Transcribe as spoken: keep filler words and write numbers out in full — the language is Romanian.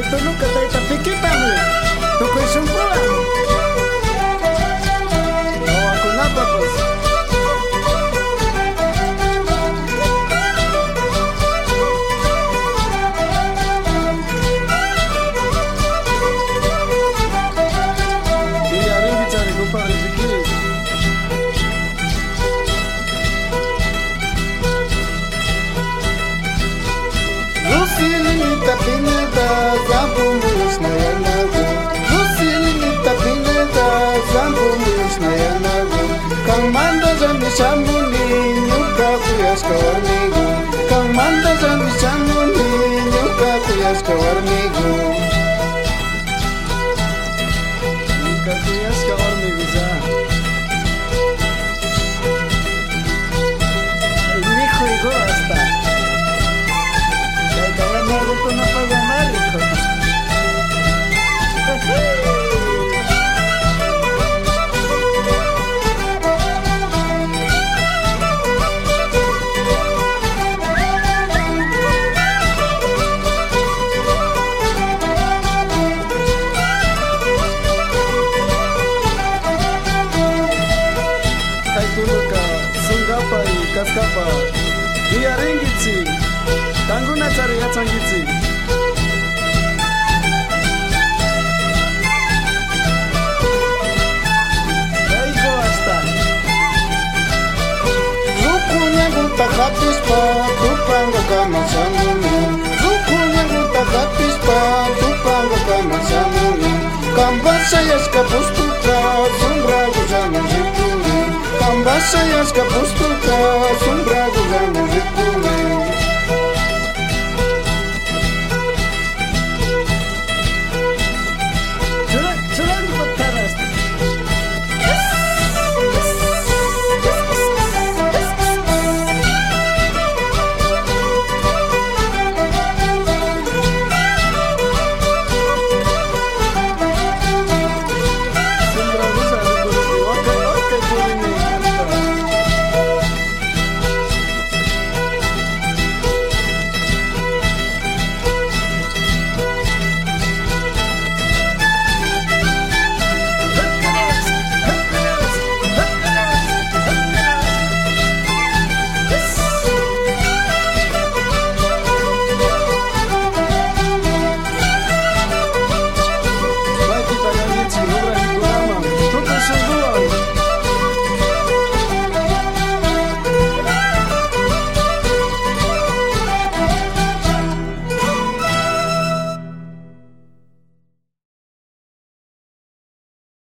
tu nunca te está piquitando. Tu coisa um plano. Oh, aku napa bos? Dia ringi cari lupa rezeki. Lucilinita pineda, zambumbus na yanago. Lucilinita pineda, zambumbus na yanago. Kang manda zambi sambuni, nyuka kuyas kawarmigo. Kang manda zambi sambuni, nyuka kuyas kawarmigo. Nyuka kuyas kawarmigo za. El hijo hijo hasta. No gusto no paga mal, hijo. Ay tuluka, sungapa y kaskapa, diarengitsi. Tanguna cari yatsangitsi. Daigo hasta. Zukunya guta hapispa, tupanga kama samuni. Zukunya guta hapispa, tupanga kama samuni. Kambasa yaskapustuka, sumbrago zamu zikuni. Kambasa yaskapustuka, sumbrago zamu zikuni.